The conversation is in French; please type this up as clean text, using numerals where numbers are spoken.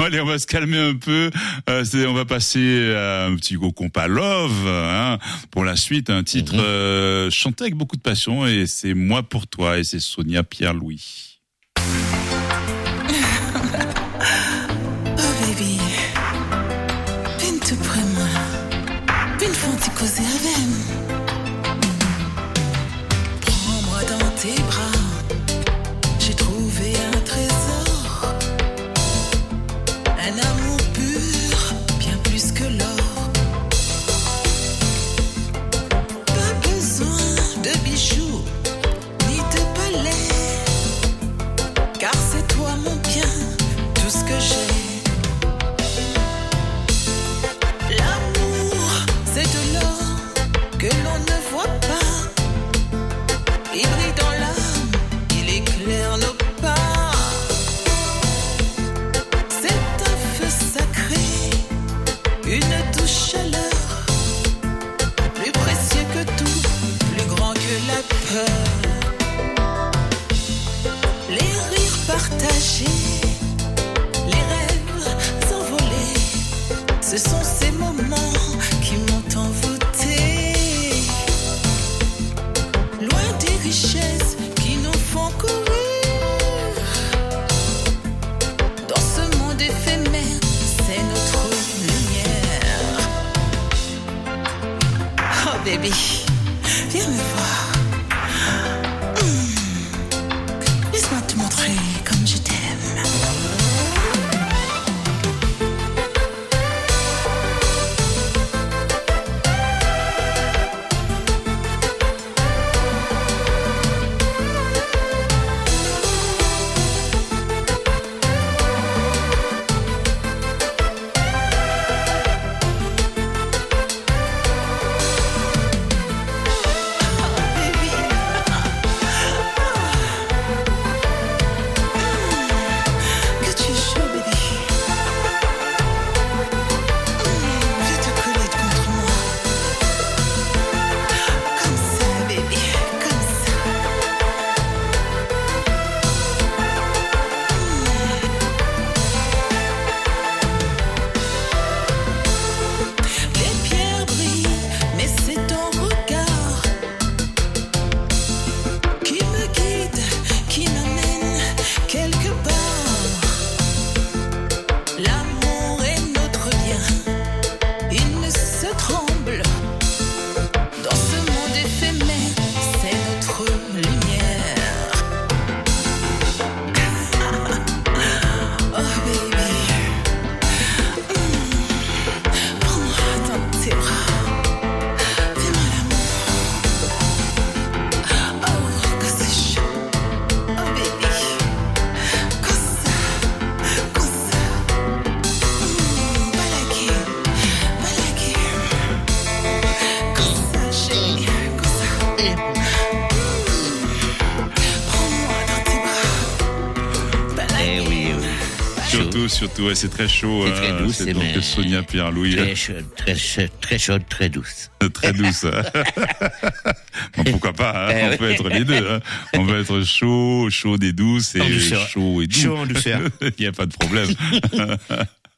allez, on va se calmer un peu. On va passer à un petit compas Love, hein, pour la suite, un titre chanté avec beaucoup de passion, et c'est Moi pour toi, et c'est Sonia Pierre-Louis. Oh baby, viens tout près moi, viens font-y causer avec. Prends-moi dans tes bras, j'ai trouvé un trésor, un amour pur, bien plus que l'or. Pas besoin de bijoux, ni de palais, car c'est toi mon bien, tout ce que j'ai. L'amour, c'est de l'or que l'on ne voit pas. Il brille dans l'âme, il éclaire nos pas. C'est un feu sacré, une douce chaleur, plus précieux que tout, plus grand que la peur. Les rires partagés, les rêves envolés, ce sont ces moments qui m'ont envoûté. Loin des richesses qui nous font courir, dans ce monde éphémère, c'est notre lumière. Oh baby, viens me voir. Laisse-moi te montrer comme je t'aime. Que tu es chaud, baby. Viens te coller contre moi. Comme ça, baby. Comme ça. Les pierres brillent, mais c'est ton regard qui me guide, qui m'amène quelque part. L'amour est notre bien, il ne se tremble. Dans ce monde éphémère, c'est notre lumière. Oh baby, prends-moi dans tes bras, fais-moi l'amour. Oh, que c'est chaud. Oh baby, comme ça, comme ça. Balaguer, balaguer. Comme ça, chérie, comme ça. Prends-moi dans tes bras, balaguer. Eh oui, oui. Surtout, ouais, c'est très chaud. C'est très douce, c'est donc mais Sonia Pierre-Louis. Très chaude, très chaude, très douce. Très douce. Bon, pourquoi pas, hein, on peut être les deux. Hein. On peut être chaud et douce, En et douceur. chaud et doux. Chaud en douceur. Il n'y a pas de problème.